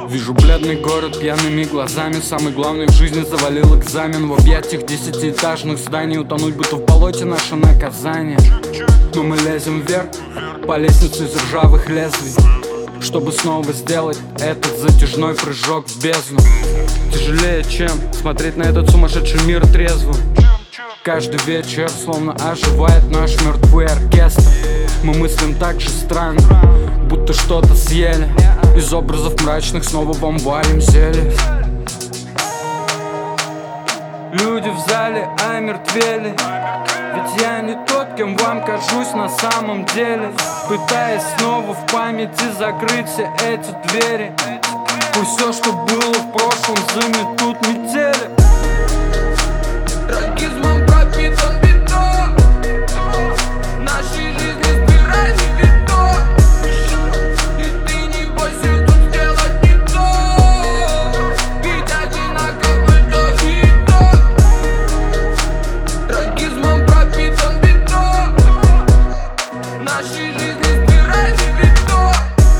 Вижу бледный город пьяными глазами. Самый главный в жизни завалил экзамен. В объятиях 10-этажных зданий. Утонуть будто в болоте наше наказание. Но мы лезем вверх по лестнице из ржавых лезвий, чтобы снова сделать этот затяжной прыжок в бездну. Тяжелее, чем смотреть на этот сумасшедший мир трезвым. Каждый вечер словно оживает наш мертвый оркестр. Мы мыслим так же странно, будто что-то съели. Из образов мрачных снова вам варим зелье. Люди в зале омертвели, ведь я не тот, кем вам кажусь на самом деле. Пытаясь снова в памяти закрыть все эти двери. Пусть все, что было в прошлом, заметут метели. Трагизмом пропитан бетон, нашей жизни сбирай цветок. И ты не бойся тут сделать не то, ведь одинаковый вдох и итог. Трагизмом пропитан бетон, нашей жизни сбирай цветок.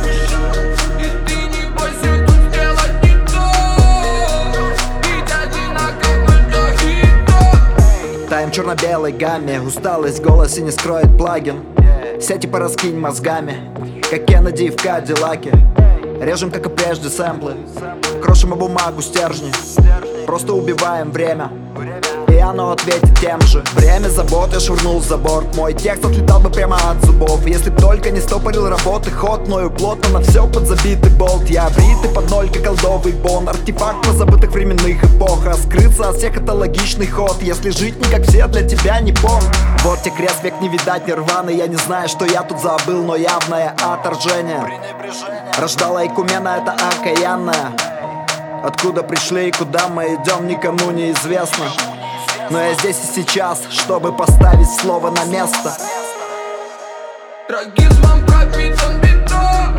И ты не бойся тут сделать не то, ведь одинаковый вдох и итог. Таем в черно-белой гамме, усталость в голосе не скроет плагин. Сети пораскинь мозгами, как Кеннеди в Кадиллаке. Режем, как и прежде, сэмплы, крошим и бумагу, стержни. Просто убиваем время, и оно ответит тем же. Время забот я швырнул за борт. Мой текст отлетал бы прямо от зубов, если б только не стопорил работы ход. Мною плотно на все подзабитый болт. Я бритый под ноль, как колдовый бон. Артефакт позабытых временных эпох. Раскрыться от всех — это логичный ход. Если жить не как все, для тебя не пом. Вот те крест, век не видать нирваны. Я не знаю, что я тут забыл, но явное отторжение рождала икумена, это окаянная. Откуда пришли и куда мы идем, никому не известно. Но я здесь и сейчас, чтобы поставить слово на место. Трагизмом пропитан бетон,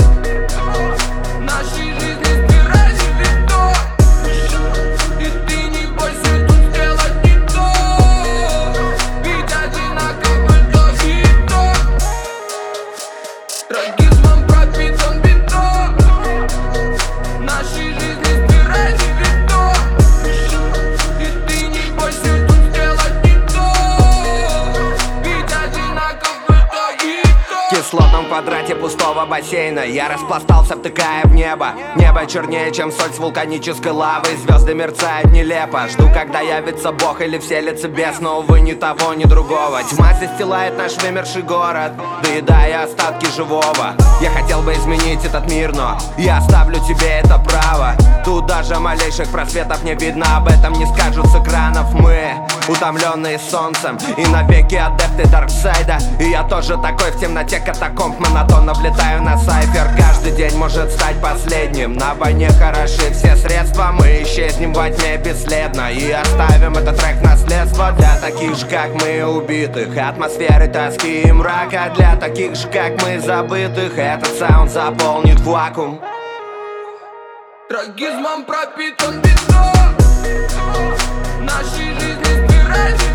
нашей жизни сбирай цветок. И ты не бойся тут сделать не то, ведь одинаковый вдох и итог. Трагизмом пропитан бетон, нашей жизни сбирай цветок. И ты не бойся тут сделать не то, ведь одинаковый вдох и итог. В кислотном квадрате пустого бассейна я распластался, втыкая в небо. Небо чернее, чем соль с вулканической лавой. Звезды мерцают нелепо. Жду, когда явится Бог или вселится бес. Но, увы, ни того, ни другого. Тьма застилает наш вымерший город, доедая остатки живого. Я хотел бы изменить этот мир, но я оставлю тебе это право. Тут даже малейших просветов не видно, об этом не скажут с экранов. Мы утомленные солнцем и навеки адепты Дарксайда. И я тоже такой в темноте катакомб, монотонно влетаю на сайфер. Каждый день может стать последним. На войне хороши все средства. Мы исчезнем во тьме бесследно и оставим этот трек наследство для таких же, как мы, убитых атмосферы тоски и мрака. Для таких же, как мы, забытых этот саунд заполнит вакуум. Трагизмом пропитан бетон, нашей жизни сбирай.